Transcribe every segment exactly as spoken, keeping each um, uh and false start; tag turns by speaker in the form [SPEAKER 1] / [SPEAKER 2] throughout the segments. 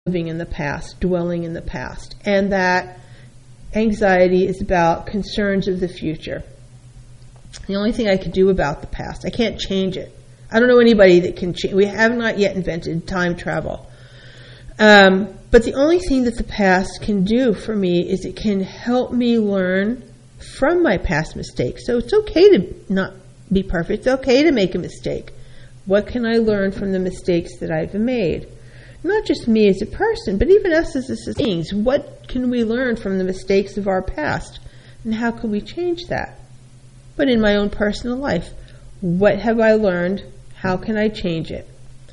[SPEAKER 1] living in the past, dwelling in the past, and that anxiety is about concerns of the future. The only thing I can do about the past, I can't change it. I don't know anybody that can change. We have not yet invented time travel. Um, but the only thing that the past can do for me is it can help me learn from my past mistakes. So it's okay to not be perfect. It's okay to make a mistake. What can I learn from the mistakes that I've made? Not just me as a person, but even us as a beings. What can we learn from the mistakes of our past? And how can we change that? But in my own personal life, what have I learned? How can I change it?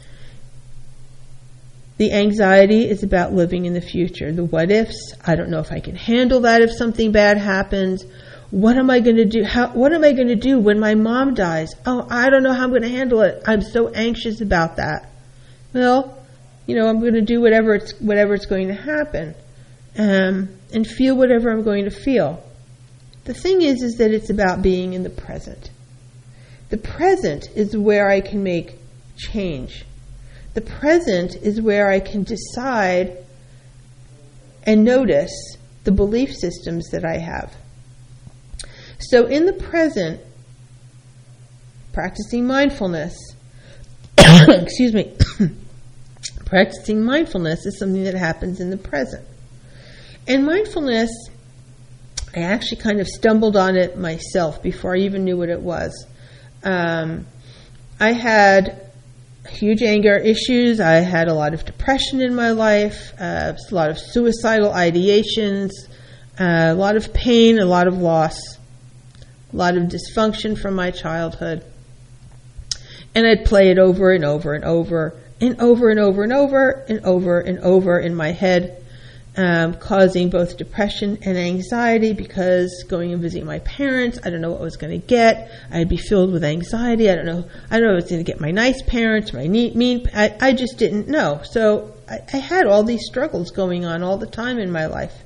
[SPEAKER 1] The anxiety is about living in the future. The what ifs, I don't know if I can handle that if something bad happens. What am I going to do? How, what am I going to do when my mom dies? Oh, I don't know how I'm going to handle it. I'm so anxious about that. Well, you know, I'm going to do whatever it's whatever it's going to happen, um, and feel whatever I'm going to feel. The thing is, is that it's about being in the present. The present is where I can make change. The present is where I can decide and notice the belief systems that I have. So in the present, practicing mindfulness, excuse me, practicing mindfulness is something that happens in the present. And mindfulness, I actually kind of stumbled on it myself before I even knew what it was. Um, I had huge anger issues. I had a lot of depression in my life, uh, a lot of suicidal ideations, uh, a lot of pain, a lot of loss, a lot of dysfunction from my childhood. And I'd play it over and over and over and over and over and over and over and over in my head, um, causing both depression and anxiety because going and visiting my parents, I don't know what I was going to get. I'd be filled with anxiety. I don't know. I don't know if I was going to get my nice parents, my neat, mean. I, I just didn't know. So I, I had all these struggles going on all the time in my life.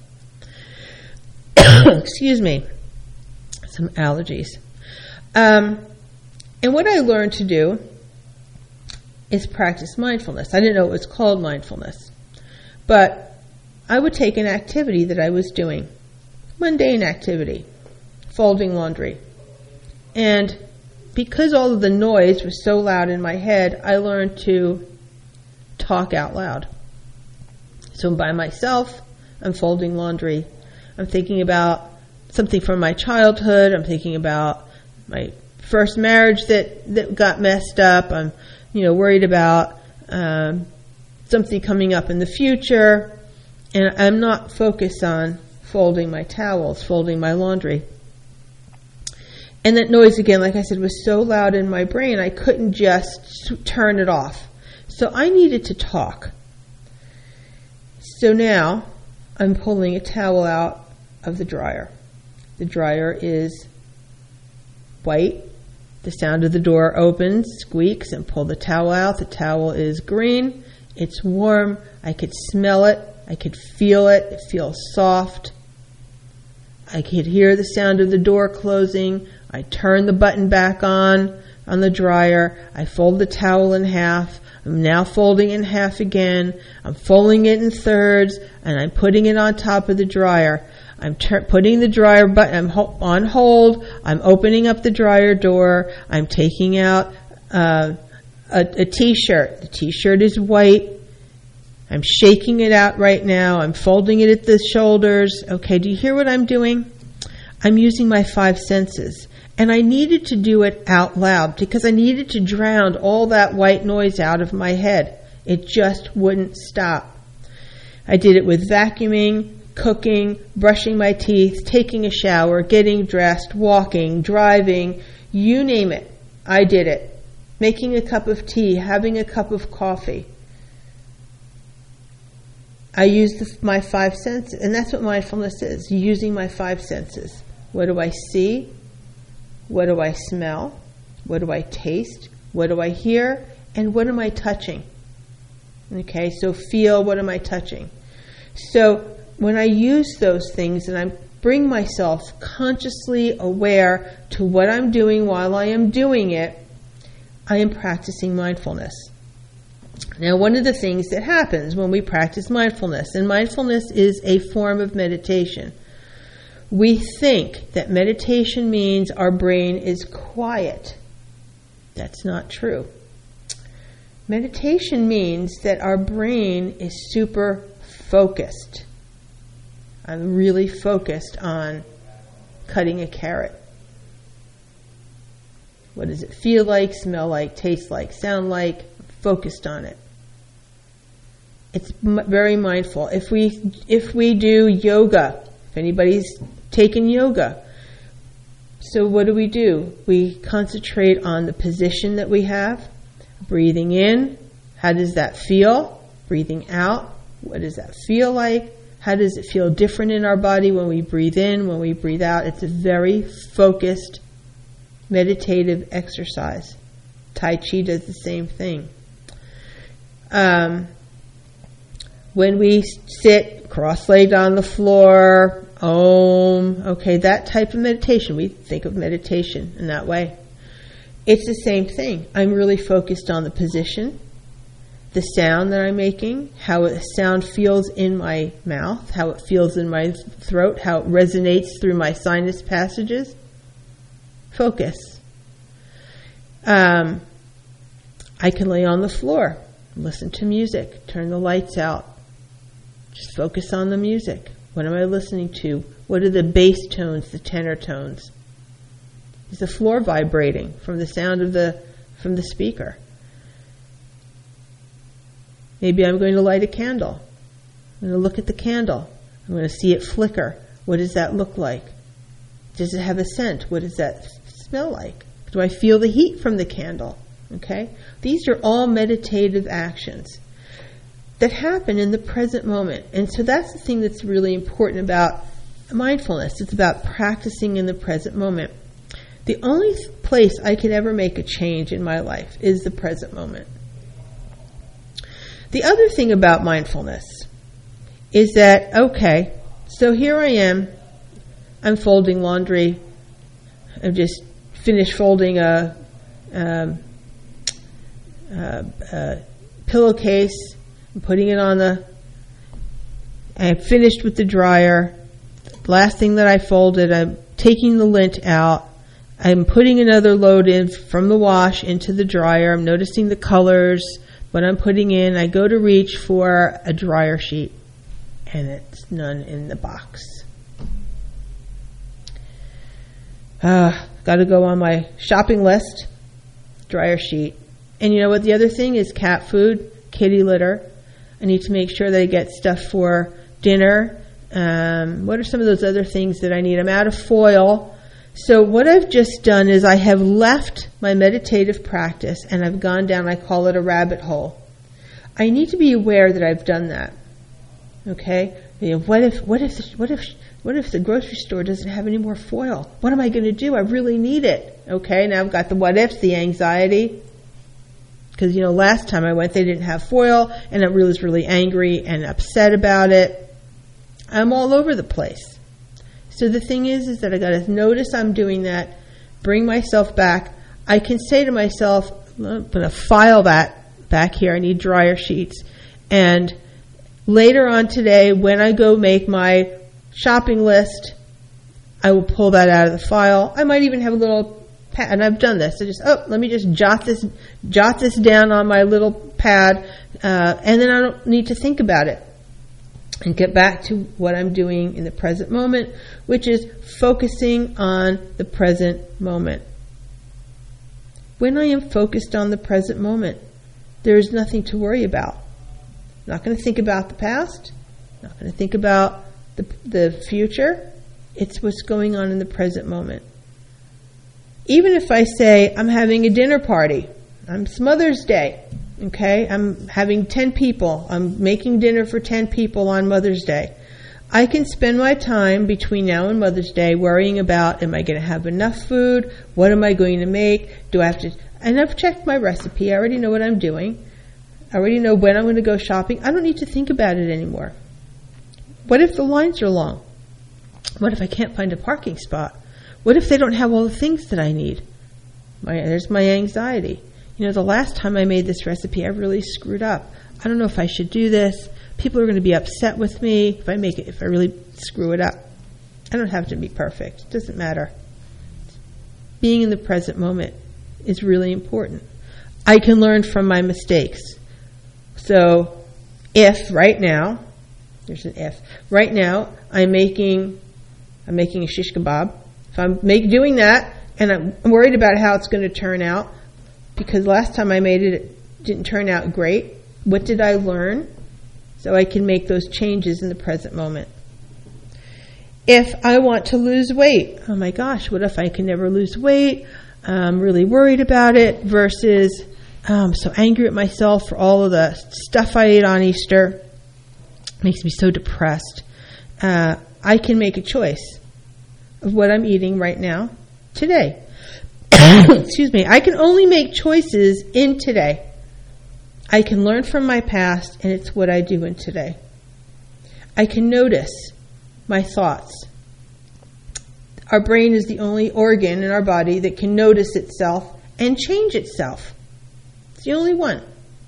[SPEAKER 1] Excuse me. Some allergies. Um, and what I learned to do is practice mindfulness. I didn't know it was called mindfulness. But I would take an activity that I was doing, mundane activity, folding laundry. And because all of the noise was so loud in my head, I learned to talk out loud. So by myself, I'm folding laundry. I'm thinking about something from my childhood. I'm thinking about my first marriage that, that got messed up. I'm, you know, worried about um, something coming up in the future. And I'm not focused on folding my towels, folding my laundry. And that noise, again, like I said, was so loud in my brain, I couldn't just turn it off. So I needed to talk. So now I'm pulling a towel out of the dryer. The dryer is white. The sound of the door opens, squeaks, and pull the towel out. The towel is green. It's warm. I could smell it. I could feel it. It feels soft. I could hear the sound of the door closing. I turn the button back on on the dryer. I fold the towel in half. I'm now folding in half again. I'm folding it in thirds, and I'm putting it on top of the dryer. I'm ter- putting the dryer button I'm ho- on hold. I'm opening up the dryer door. I'm taking out uh, a, a t-shirt. The t-shirt is white. I'm shaking it out right now. I'm folding it at the shoulders. Okay, do you hear what I'm doing? I'm using my five senses. And I needed to do it out loud because I needed to drown all that white noise out of my head. It just wouldn't stop. I did it with vacuuming, cooking, brushing my teeth, taking a shower, getting dressed, walking, driving, you name it. I did it. Making a cup of tea, having a cup of coffee. I use the, my five senses, and that's what mindfulness is, using my five senses. What do I see? What do I smell? What do I taste? What do I hear? And what am I touching? Okay, so feel, what am I touching? So when I use those things and I bring myself consciously aware to what I'm doing while I am doing it, I am practicing mindfulness. Now, one of the things that happens when we practice mindfulness, and mindfulness is a form of meditation, we think that meditation means our brain is quiet. That's not true. Meditation means that our brain is super focused. I'm really focused on cutting a carrot. What does it feel like, smell like, taste like, sound like? Focused on it. It's m- very mindful. If we if we do yoga, if anybody's taken yoga, so what do we do? We concentrate on the position that we have. Breathing in, how does that feel? Breathing out, what does that feel like? How does it feel different in our body when we breathe in, when we breathe out? It's a very focused, meditative exercise. Tai Chi does the same thing. Um, when we sit cross-legged on the floor, Om, okay, that type of meditation, we think of meditation in that way. It's the same thing. I'm really focused on the position, the sound that I'm making, how the sound feels in my mouth, how it feels in my throat, how it resonates through my sinus passages. Focus. Um, I can lay on the floor, listen to music, turn the lights out. Just focus on the music. What am I listening to? What are the bass tones, the tenor tones? Is the floor vibrating from the sound of the from the speaker? Maybe I'm going to light a candle. I'm going to look at the candle. I'm going to see it flicker. What does that look like? Does it have a scent? What does that smell like? Do I feel the heat from the candle? Okay? These are all meditative actions that happen in the present moment. And so that's the thing that's really important about mindfulness. It's about practicing in the present moment. The only place I could ever make a change in my life is the present moment. The other thing about mindfulness is that, okay, so here I am, I'm folding laundry, I've just finished folding a, um, a, a pillowcase, I'm putting it on the, I finished with the dryer, last thing that I folded, I'm taking the lint out, I'm putting another load in from the wash into the dryer. I'm noticing the colors, what I'm putting in. I go to reach for a dryer sheet, and it's none in the box. Uh, got to go on my shopping list, dryer sheet. And you know what the other thing is? Cat food, kitty litter. I need to make sure that I get stuff for dinner. Um, what are some of those other things that I need? I'm out of foil. So what I've just done is I have left my meditative practice and I've gone down, I call it a rabbit hole. I need to be aware that I've done that. Okay? You know, what if, what if, what if, what if the grocery store doesn't have any more foil? What am I going to do? I really need it. Okay? Now I've got the what ifs, the anxiety. Because, you know, last time I went, they didn't have foil and I was really angry and upset about it. I'm all over the place. So the thing is, is that I got to notice I'm doing that, bring myself back. I can say to myself, I'm going to file that back here. I need dryer sheets. And later on today, when I go make my shopping list, I will pull that out of the file. I might even have a little pad, and I've done this. I just, oh, let me just jot this, jot this down on my little pad, uh, and then I don't need to think about it. And get back to what I'm doing in the present moment, which is focusing on the present moment. When I am focused on the present moment, there is nothing to worry about. I'm not going to think about the past. I'm not going to think about the, the future. It's what's going on in the present moment. Even if I say I'm having a dinner party, I'm, it's Mother's Day. Okay, I'm having ten people. I'm making dinner for ten people on Mother's Day. I can spend my time between now and Mother's Day worrying about, am I going to have enough food? What am I going to make? Do I have to... And I've checked my recipe. I already know what I'm doing. I already know when I'm going to go shopping. I don't need to think about it anymore. What if the lines are long? What if I can't find a parking spot? What if they don't have all the things that I need? My, there's my anxiety. you know, the last time I made this recipe, I really screwed up. I don't know if I should do this. People are going to be upset with me if I make it, if I really screw it up. I don't have to be perfect. It doesn't matter. Being in the present moment is really important. I can learn from my mistakes. So if right now, there's an if, right now I'm making, I'm making a shish kebab. If I'm make, doing that and I'm worried about how it's going to turn out, because last time I made it, it didn't turn out great. What did I learn? So I can make those changes in the present moment. If I want to lose weight, oh my gosh, what if I can never lose weight? I'm really worried about it, versus I'm so angry at myself for all of the stuff I ate on Easter. It makes me so depressed. Uh, I can make a choice of what I'm eating right now, today. Excuse me. I can only make choices in today. I can learn from my past, and it's what I do in today. I can notice my thoughts. Our brain is the only organ in our body that can notice itself and change itself. It's the only one.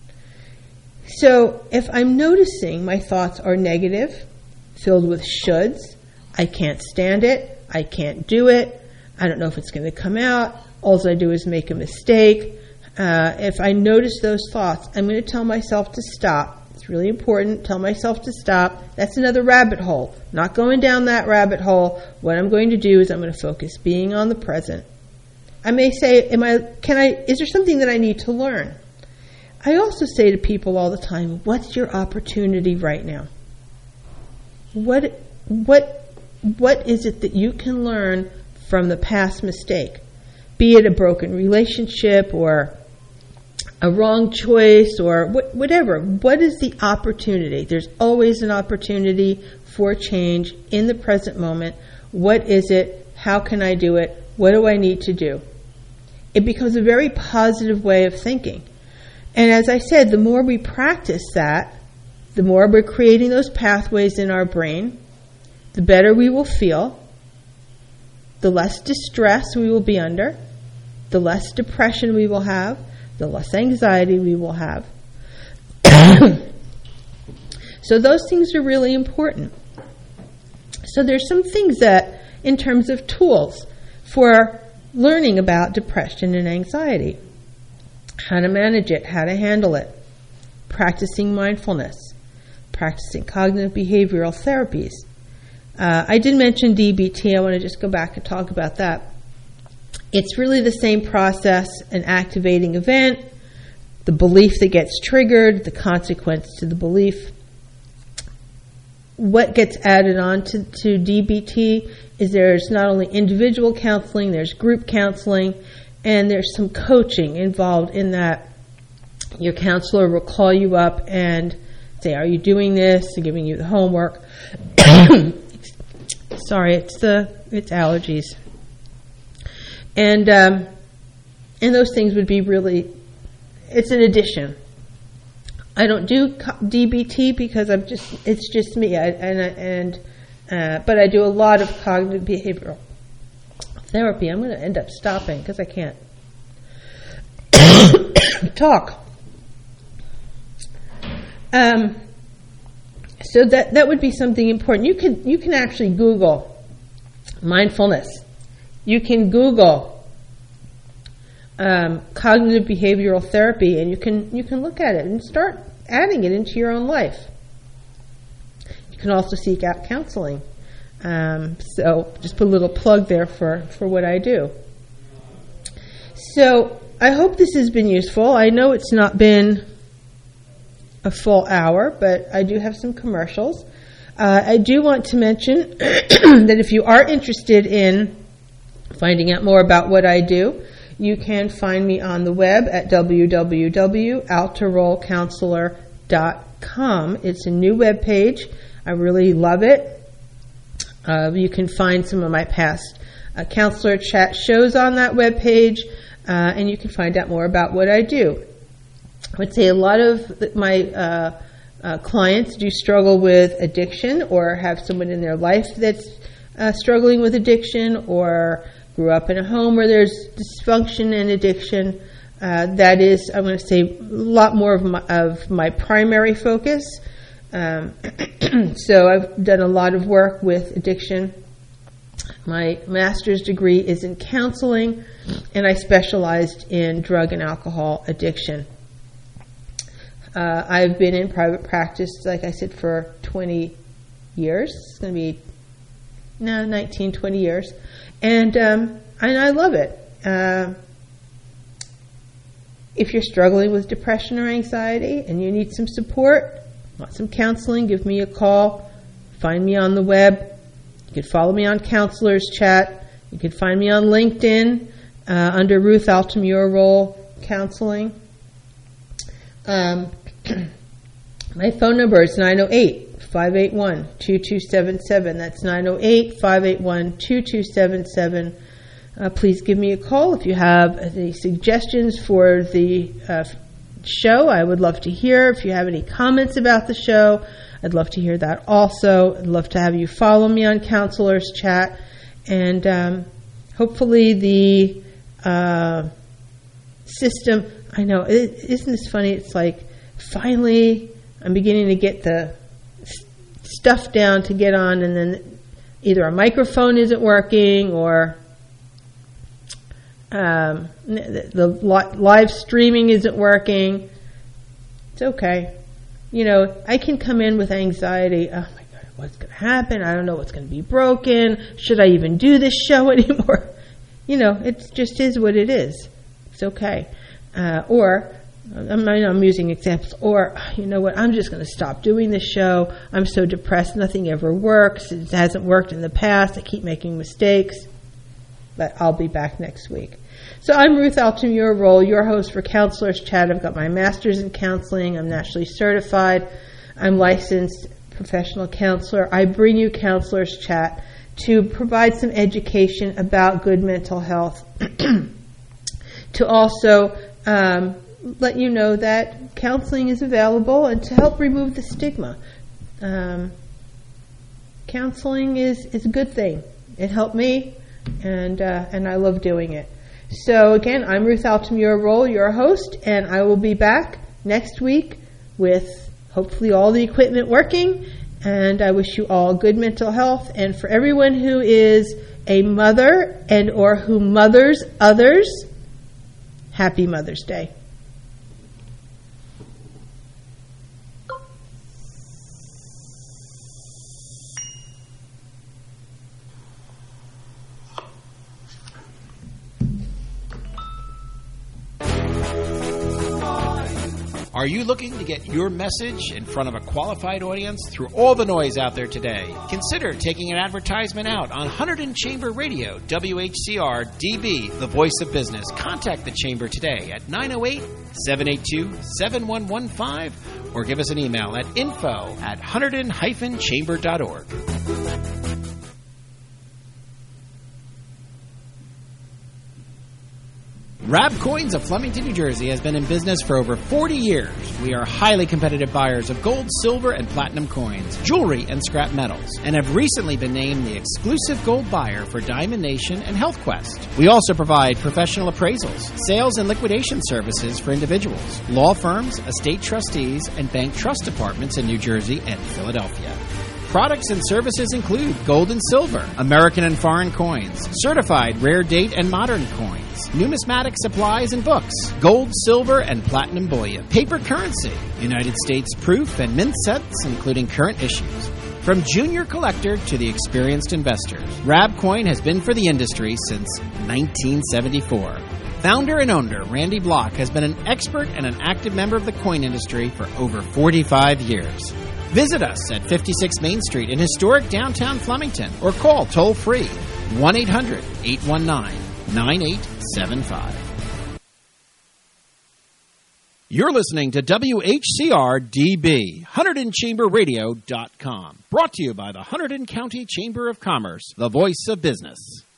[SPEAKER 1] So if I'm noticing my thoughts are negative, filled with shoulds, I can't stand it, I can't do it, I don't know if it's going to come out, all I do is make a mistake. Uh, if I notice those thoughts, I'm going to tell myself to stop. It's really important. Tell myself to stop. That's another rabbit hole. Not going down that rabbit hole. What I'm going to do is I'm going to focus being on the present. I may say, am I, can I, is there something that I need to learn? I also say to people all the time, what's your opportunity right now? What, what, what is it that you can learn from the past mistake? Be it a broken relationship or a wrong choice or wh- whatever. What is the opportunity? There's always an opportunity for change in the present moment. What is it? How can I do it? What do I need to do? It becomes a very positive way of thinking. And as I said, the more we practice that, the more we're creating those pathways in our brain, the better we will feel, the less distress we will be under, the less depression we will have, the less anxiety we will have. So those things are really important. So there's some things that, in terms of tools for learning about depression and anxiety, how to manage it, how to handle it, practicing mindfulness, practicing cognitive behavioral therapies. Uh, I did mention D B T. I want to just go back and talk about that. It's really the same process, an activating event, the belief that gets triggered, the consequence to the belief. What gets added on to, to D B T is there's not only individual counseling, there's group counseling, and there's some coaching involved in that. Your counselor will call you up and say, are you doing this? They're giving you the homework. Sorry, it's the it's allergies. And um, and those things would be really, it's an addition. I don't do D B T because I'm just it's just me. I, and and uh, but I do a lot of cognitive behavioral therapy. I'm going to end up stopping because I can't talk. Um. So that that would be something important. You can you can actually Google mindfulness. You can Google um, cognitive behavioral therapy, and you can you can look at it and start adding it into your own life. You can also seek out counseling. Um, so just put a little plug there for, for what I do. So I hope this has been useful. I know it's not been a full hour, but I do have some commercials. Uh, I do want to mention that if you are interested in finding out more about what I do, you can find me on the web at w w w dot alterroll counselor dot com. It's a new web page. I really love it. Uh, you can find some of my past uh, counselor chat shows on that web page, uh, and you can find out more about what I do. I would say a lot of my uh, uh, clients do struggle with addiction or have someone in their life that's uh, struggling with addiction or grew up in a home where there's dysfunction and addiction. Uh, that is, I'm going to say, a lot more of my, of my primary focus. Um, so I've done a lot of work with addiction. My master's degree is in counseling, and I specialized in drug and alcohol addiction. Uh, I've been in private practice, like I said, for twenty years. It's going to be, no, nineteen, twenty years. And, um, and I love it. Uh, if you're struggling with depression or anxiety and you need some support, want some counseling, give me a call. Find me on the web. You can follow me on Counselors Chat. You can find me on LinkedIn uh, under Ruth Altamura Counseling. Um, my phone number is nine oh eight, five eight one, two two seven seven. That's nine oh eight, five eight one, two two seven seven. Uh, please give me a call if you have any suggestions for the uh, show. I would love to hear. If you have any comments about the show, I'd love to hear that also. I'd love to have you follow me on Counselors Chat. And um, hopefully the uh, system, I know, it, isn't this funny? It's like finally I'm beginning to get the st- stuff down to get on, and then either a microphone isn't working or Um, the, the li- live streaming isn't working. It's okay. You know, I can come in with anxiety. Oh my God, what's going to happen? I don't know what's going to be broken. Should I even do this show anymore? You know, it just is what it is. It's okay. Uh, or, I'm, I'm using examples, or, you know what, I'm just going to stop doing this show. I'm so depressed. Nothing ever works. It hasn't worked in the past. I keep making mistakes. But I'll be back next week. So I'm Ruth Altamura Roll, your host for Counselors Chat. I've got my master's in counseling. I'm nationally certified. I'm licensed professional counselor. I bring you Counselors Chat to provide some education about good mental health, to also um, let you know that counseling is available and to help remove the stigma. Um, counseling is, is a good thing. It helped me, and uh, and I love doing it. So again, I'm Ruth Altamura Roll, your host, and I will be back next week with hopefully all the equipment working, and I wish you all good mental health. And for everyone who is a mother and or who mothers others, happy Mother's Day.
[SPEAKER 2] Are you looking to get your message in front of a qualified audience through all the noise out there today? Consider taking an advertisement out on Hunterdon Chamber Radio, W H C R D B, the voice of business. Contact the Chamber today at nine oh eight, seven eight two, seven one one five or give us an email at info at hunterdon dash chamber dot org. Rab Coins of Flemington, New Jersey has been in business for over forty years. We are highly competitive buyers of gold, silver, and platinum coins, jewelry, and scrap metals, and have recently been named the exclusive gold buyer for Diamond Nation and Health Quest. We also provide professional appraisals, sales and liquidation services for individuals, law firms, estate trustees, and bank trust departments in New Jersey and Philadelphia. Products and services include gold and silver, American and foreign coins, certified rare date and modern coins, numismatic supplies and books, gold, silver, and platinum bullion, paper currency, United States proof and mint sets, including current issues. From junior collector to the experienced investors, Rab Coin has been for the industry since nineteen seventy-four. Founder and owner Randy Block has been an expert and an active member of the coin industry for over forty-five years. Visit us at fifty-six Main Street in historic downtown Flemington or call toll-free one eight hundred, eight one nine, nine eight seven five. You're listening to W H C R D B, Hunterdon Chamber Radio dot com. Brought to you by the Hunterdon County Chamber of Commerce, the voice of business.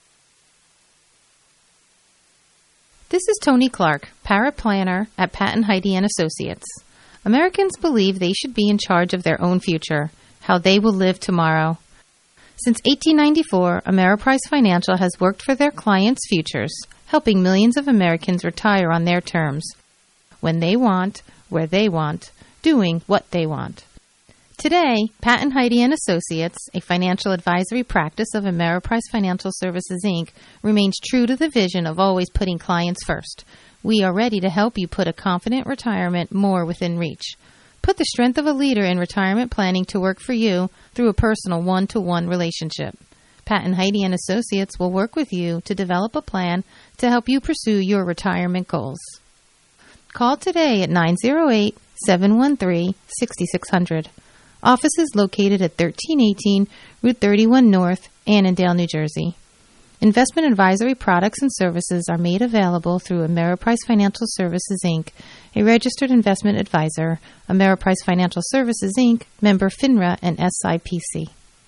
[SPEAKER 3] This is Tony Clark, paraplanner at Patton Heidi and Associates. Americans believe they should be in charge of their own future, how they will live tomorrow. Since eighteen ninety-four, Ameriprise Financial has worked for their clients' futures, helping millions of Americans retire on their terms, when they want, where they want, doing what they want. Today, Pat and Heidi and Associates, a financial advisory practice of Ameriprise Financial Services, Incorporated, remains true to the vision of always putting clients first. We are ready to help you put a confident retirement more within reach. Put the strength of a leader in retirement planning to work for you through a personal one-to-one relationship. Pat and Heidi and Associates will work with you to develop a plan to help you pursue your retirement goals. Call today at nine oh eight, seven one three, six six zero zero. Office is located at thirteen eighteen Route thirty-one North, Annandale, New Jersey. Investment advisory products and services are made available through Ameriprise Financial Services, Incorporated, a registered investment advisor, Ameriprise Financial Services, Incorporated, member FINRA and S I P C.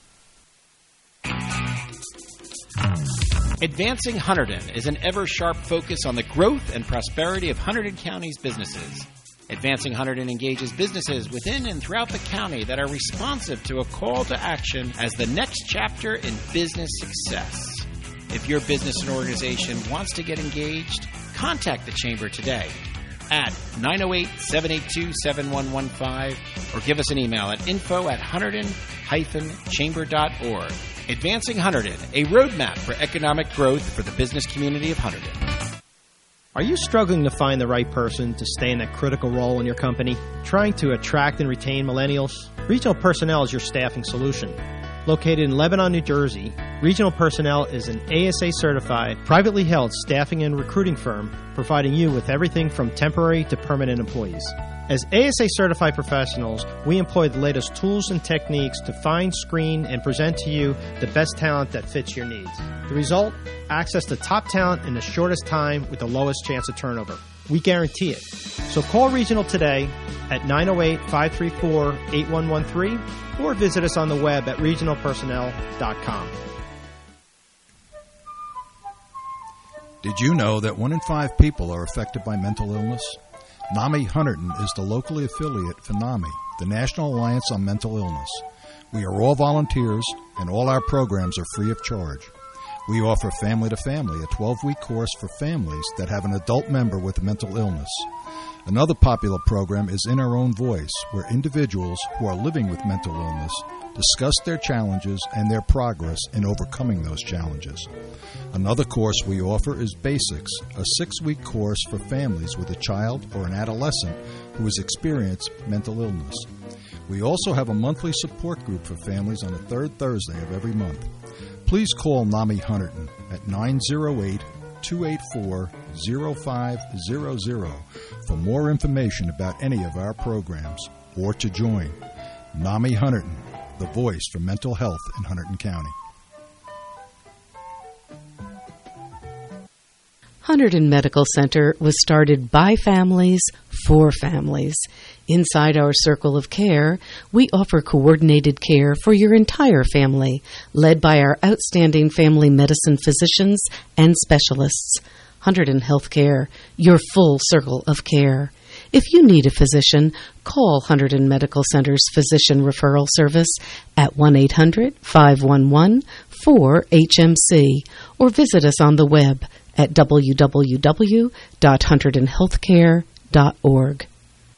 [SPEAKER 2] Advancing Hunterdon is an ever-sharp focus on the growth and prosperity of Hunterdon County's businesses. Advancing Hunterdon engages businesses within and throughout the county that are responsive to a call to action as the next chapter in business success. If your business and organization wants to get engaged, contact the Chamber today at nine oh eight, seven eight two, seven one one five or give us an email at info at hunterdon dash chamber dot org. Advancing Hunterdon, a roadmap for economic growth for the business community of Hunterdon.
[SPEAKER 4] Are you struggling to find the right person to stay in that critical role in your company? Trying to attract and retain millennials? Regional Personnel is your staffing solution. Located in Lebanon, New Jersey, Regional Personnel is an A S A-certified, privately held staffing and recruiting firm providing you with everything from temporary to permanent employees. As A S A-certified professionals, we employ the latest tools and techniques to find, screen, and present to you the best talent that fits your needs. The result? Access to top talent in the shortest time with the lowest chance of turnover. We guarantee it. So call Regional today at nine oh eight, five three four, eight one one three or visit us on the web at regional personnel dot com.
[SPEAKER 5] Did you know that one in five people are affected by mental illness? NAMI Hunterdon is the locally affiliate for NAMI, the National Alliance on Mental Illness. We are all volunteers, and all our programs are free of charge. We offer Family to Family, a twelve-week course for families that have an adult member with a mental illness. Another popular program is In Our Own Voice, where individuals who are living with mental illness discuss their challenges and their progress in overcoming those challenges. Another course we offer is Basics, a six-week course for families with a child or an adolescent who has experienced mental illness. We also have a monthly support group for families on the third Thursday of every month. Please call NAMI Hunterdon at nine oh eight, two eight four, oh five hundred for more information about any of our programs or to join. NAMI Hunterdon, the voice for mental health in Hunterdon County.
[SPEAKER 6] Hunterdon Medical Center was started by families for families. Inside our circle of care, we offer coordinated care for your entire family, led by our outstanding family medicine physicians and specialists. Hunterdon Healthcare, your full circle of care. If you need a physician, call Hunterdon Medical Center's Physician Referral Service at one eight hundred, five one one, four H M C or visit us on the web at w w w dot hunterdon healthcare dot org.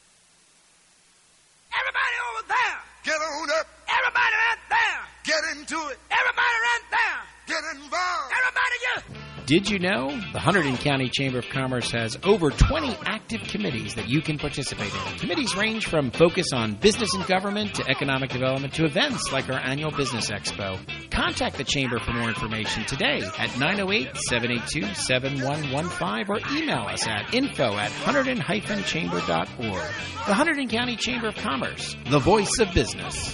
[SPEAKER 7] Everybody over there! Get on up! Everybody right there! Get into it! Everybody right there! Get involved! Everybody, yeah!
[SPEAKER 2] Did you know the Hunterdon County Chamber of Commerce has over twenty active committees that you can participate in? Committees range from focus on business and government to economic development to events like our annual Business Expo. Contact the Chamber for more information today at nine oh eight, seven eight two, seven one one five or email us at info at hunterdon dash chamber dot org. The Hunterdon County Chamber of Commerce, the voice of business.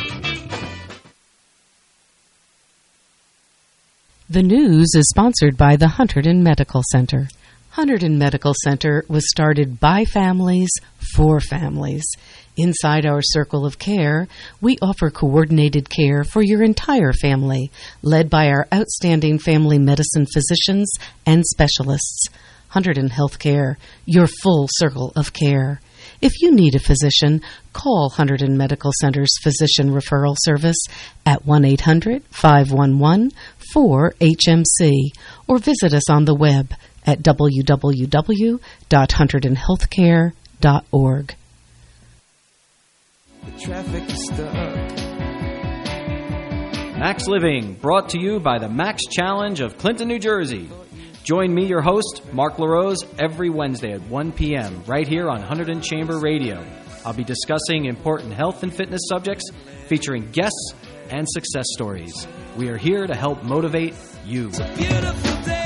[SPEAKER 6] The news is sponsored by the Hunterdon Medical Center. Hunterdon Medical Center was started by families for families. Inside our circle of care, we offer coordinated care for your entire family, led by our outstanding family medicine physicians and specialists. Hunterdon Healthcare, your full circle of care. If you need a physician, call Hunterdon Medical Center's Physician Referral Service at one eight hundred, five one one, four H M C or visit us on the web at w w w dot hunterdon healthcare dot org.
[SPEAKER 8] The traffic is stuck.
[SPEAKER 9] Max Living, brought to you by the Max Challenge of Clinton, New Jersey. Join me, your host, Mark LaRose, every Wednesday at one p.m. right here on Hunterdon Chamber Radio. I'll be discussing important health and fitness subjects, featuring guests and success stories. We are here to help motivate you.
[SPEAKER 8] It's a beautiful day.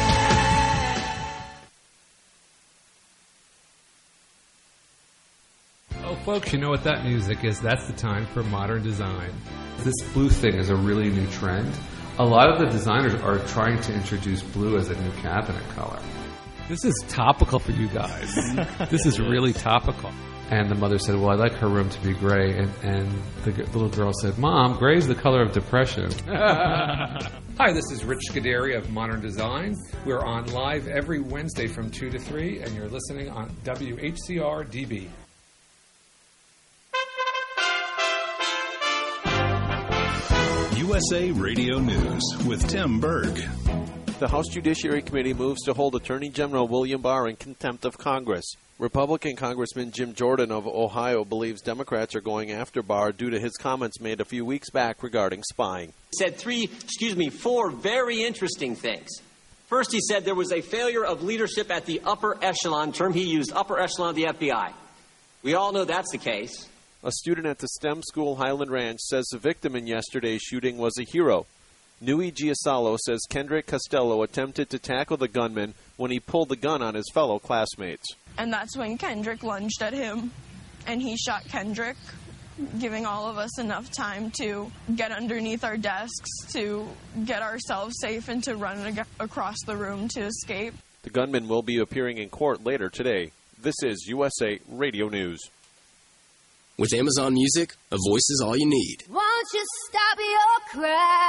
[SPEAKER 10] Oh, folks, you know what that music is. That's the time for modern design. This blue thing is a really new trend. A lot of the designers are trying to introduce blue as a new cabinet color. This is topical for you guys. This is really topical. And the mother said, well, I'd like her room to be gray. And, and the g- little girl said, Mom, gray is the color of depression.
[SPEAKER 11] Hi, this is Rich Scuderi of Modern Design. We're on live every Wednesday from two to three, and you're listening on W H C R D B.
[SPEAKER 12] U S A Radio News with Tim Berg.
[SPEAKER 13] The House Judiciary Committee moves to hold Attorney General William Barr in contempt of Congress. Republican Congressman Jim Jordan of Ohio believes Democrats are going after Barr due to his comments made a few weeks back regarding spying.
[SPEAKER 14] He said three, excuse me, four very interesting things. First, he said there was a failure of leadership at the upper echelon, term he used, upper echelon of the F B I. We all know that's the case.
[SPEAKER 13] A student at the STEM school Highland Ranch says the victim in yesterday's shooting was a hero. Nui Giasalo says Kendrick Costello attempted to tackle the gunman when he pulled the gun on his fellow classmates.
[SPEAKER 15] And that's when Kendrick lunged at him, and he shot Kendrick, giving all of us enough time to get underneath our desks, to get ourselves safe, and to run ag- across the room to escape.
[SPEAKER 13] The gunman will be appearing in court later today. This is U S A Radio News.
[SPEAKER 16] With Amazon Music, a voice is all you need.
[SPEAKER 17] Won't you stop your cry?